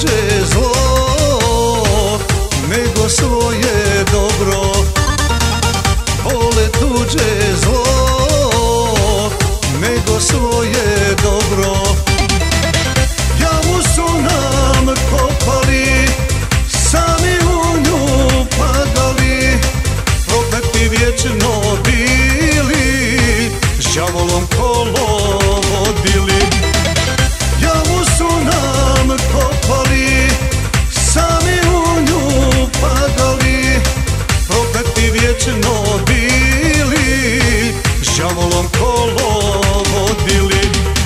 tuđe zlo nego svoje dobro. Vole tuđe zlo nego svoje dobro. Jamu su nam kopali, sami u nju padali, prokleti vječno bili, s đavolom kolo vodili. Jamu su nam kopali, sami u nju padali, prokleti vječno bili, s đavolom kolo vodili.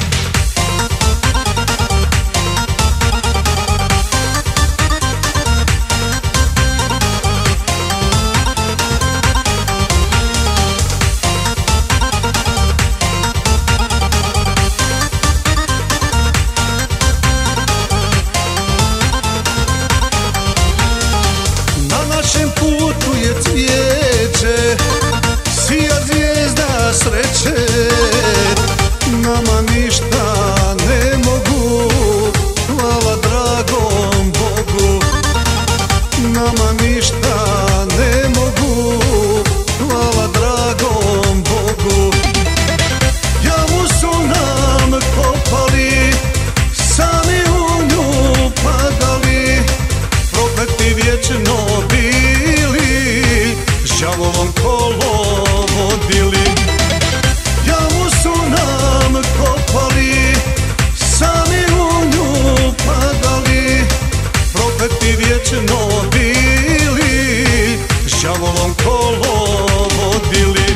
Na našem putu je cvijeće, sija zvijezda sreće. Nama ništa ne mogu, hvala dragom Bogu. Nama ništa ne mogu, hvala dragom Bogu. Jamu su nam kopali, sami u nju padali, prokleti vječno bili, s đavolom kolo vodili. Jamu su nam kopali, sami u nju padali, prokleti vječno bili, s đavolom kolo vodili.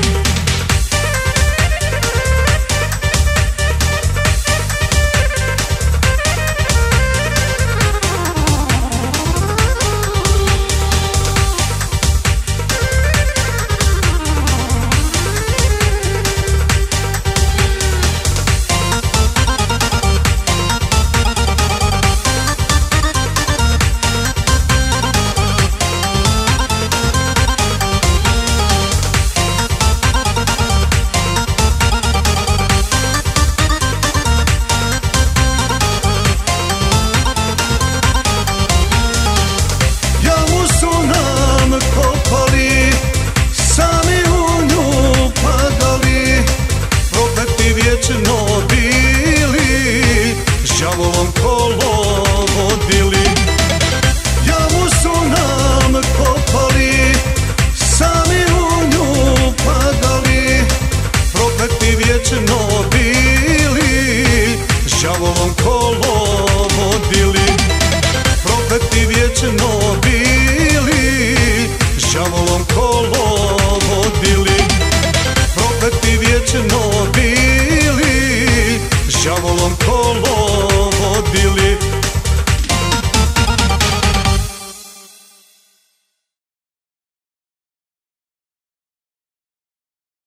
Jamu su nam kopali, sami u nju padali, prokleti vječno bili, s đavolom kolo